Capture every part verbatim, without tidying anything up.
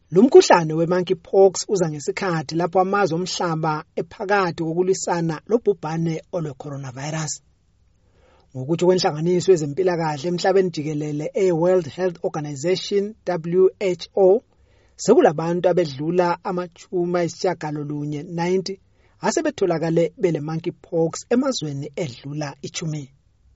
Lumkhuhlane we-monkeypox uza ngesikhathi lapho amazwe omhlaba ephakathi kokulisana lobhubhane olwe-coronavirus. Ngokuthi kwenhlanganiso yezempilakahle emhlabeni jikelele e-World Health Organization W H O, sekulabantu abedlula amachuma ayisishiyagalolunye ninety asebetholakale bele monkeypox emazweni edlula ichumi.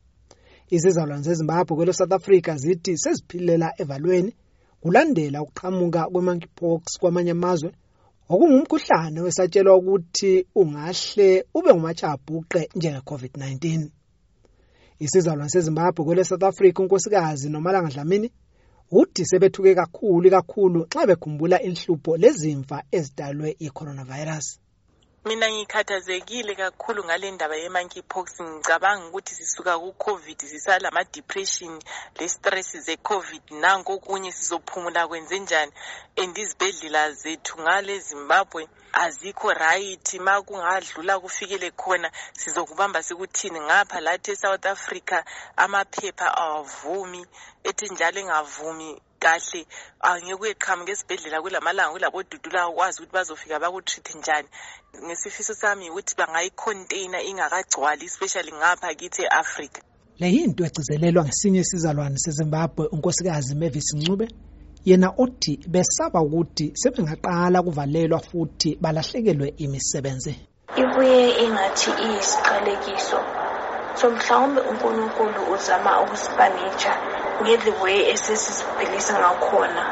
Izizalwane zeZimbabwe kwelo South Africa zithi seziphilela evalweni kulandela ukuqhamuka kwe-monkeypox kwamanye amazwe, okungumkhuhlane wesatshelwa ukuthi ungahle ube ngumachabhuqe njenge-COVID nineteen. Isizalwane seZimbabwe kwelo South Africa unkosikazi Nomalanga Dlamini uthi sebethuke kakhulu kakhulu xa bekhumbula inhlupho lezimfa ezidalwe yi-coronavirus. Mina ngikhathazekile kakhulu ngale ndaba ye-monkeypox. Ngicabanga ukuthi sisuka ku-COVID sisala ama-depression le-stress ze-COVID, nanko okunye sizophumula kwenze njani, and izibhedlela zethu ngale Zimbabwe azikho right. Ma kungadlula kufikele khona sizokubamba sikuthini. Ngapha lathi eSouth Africa amaphepha awavumi, ethi njalo engavumi kahle angeke eqhamuke esibhedlela kulamalanga kulabodudula akwazi ukuthi bazofika bakutreat njani. Ngesifiso sami ukuthi bangayicontainer ingakagcwali, especially ngapha kithi eAfrica. Le yinto egcizelelwa ngesinye isizalwane seZimbabwe unkosikazi Mavis Ncube, yena uthi besaba ukuthi sebengaqala kuvalelwa futhi balahlekelwe imisebenzi. Ibuye ingathi iyisiqalekiso so mhlawumbe uNkulunkulu uzama ukusipanisha ngedliwe esesisiphilisa ngakhona,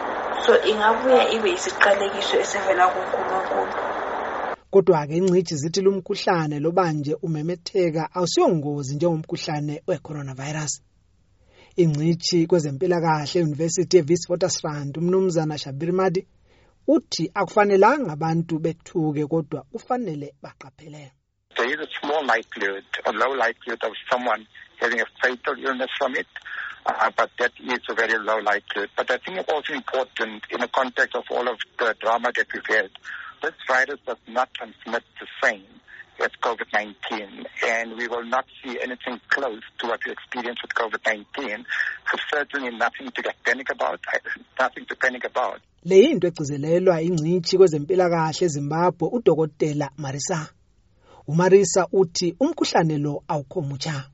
so ingabuya ibe isiqalekiso esivela kuNkulunkulu. Kodwa-ke ingcitshi zithi lumkhuhlane lobanje umemetheka awusiyongozi njengomkhuhlane we-coronavirus. Ingcitshi kwezempilakahle e-University eWitwatersrand umnumzana Shabir Madi uthi akufanelanga abantu bethuke kodwa kufanele baqaphele. There is a small likelihood, a low likelihood of someone having a fatal illness from it, uh, but that is a very low likelihood. But I think it's also important in the context of all of the drama that we've had. This virus does not transmit the same as COVID nineteen, and we will not see anything close to what we experienced with COVID nineteen. So certainly nothing to get panic about, nothing to panic about. Le yinto egcizelelwa ingcitshi kwezempilakahle eZimbabwe uDokotela Marisa. uMarisa uthi umkhuhlane lo awukho mutsha.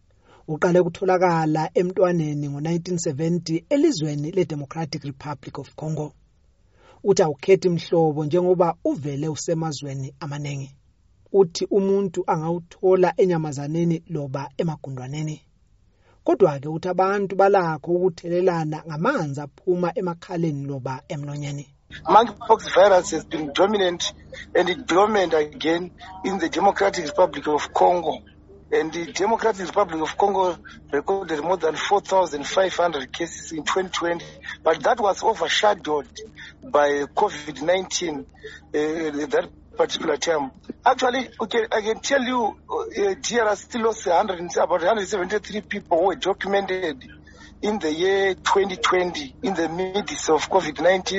Uqale kutholakala emntwaneni ngo nineteen seventy elizweni leDemocratic Republic of Congo. Uthi awukhethi imhlobo njengoba uvele usemazweni amaningi. Uthi umuntu angawuthola enyamazaneni loba emagundwaneni. Kodwa-ke uthi abantu balakho ukuthelelana ngamanzi aphuma emakhaleni loba emlonyeni. Monkeypox virus has been dominant and dominant again in the Democratic Republic of Congo. And the Democratic Republic of Congo recorded more than four thousand five hundred cases in twenty twenty, but that was overshadowed by COVID nineteen uh, that particular term. Actually, okay, I can tell you, uh, D R S still lost one hundred, about one hundred seventy-three people who were documented in the year twenty twenty, in the midst of COVID nineteen,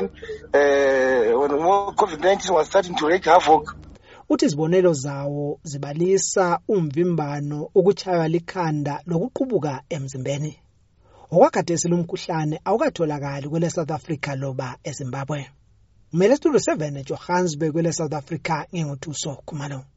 uh, when COVID nineteen was starting to wreak havoc. Uthi izibonelo zawo zibalisa umvimbano ukuchaywa likhanda lokuqubuka emzimbeni. Okwakhathesi lumkhuhlane awukatholakali kwele South Africa loba eZimbabwe. Umele studio seven eJohannesburg kwele South Africa ngingothuso Khumalo.